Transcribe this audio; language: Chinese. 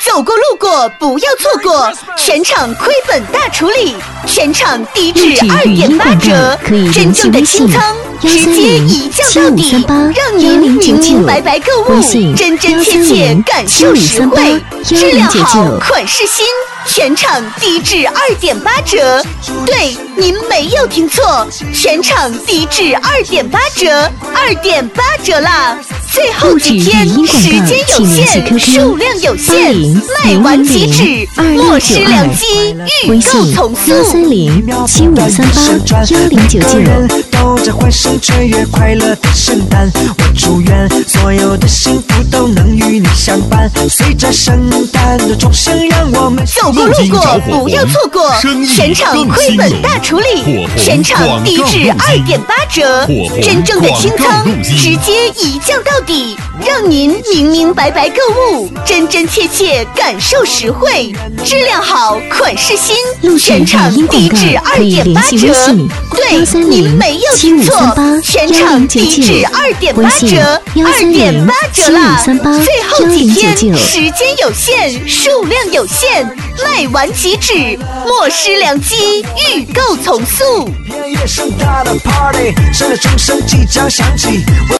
走过路过不要错过，全场亏本大处理，全场低至2.8折，真正的清仓直接一降到底，让您明明白白购物，真真切切感受实惠，质量好，款式新，全场低至2.8折。对，您没有听错，全场低至2.8折，2.8折啦！最后几天，时间有限，数量有限，卖完即止，莫失良机，预购从速。 13075381099。都在欢声雀跃快乐的圣诞，我祝愿所有的幸福都能与你相伴。随着圣诞的钟声，让我们走过路过不要错过，全场亏本大处理，全场低至2.8折，真正的清仓直接一降到底，让您明明白白购物，真真切切感受实惠，质量好，款式新，全场低至2.8折。对，您没有听错，全场低至2.8折，2.8折啦！最后几天，时间有限，数量有限，卖完即止，莫失良机，预购从速。 夜夜盛大的 party， 圣诞钟声即将响起。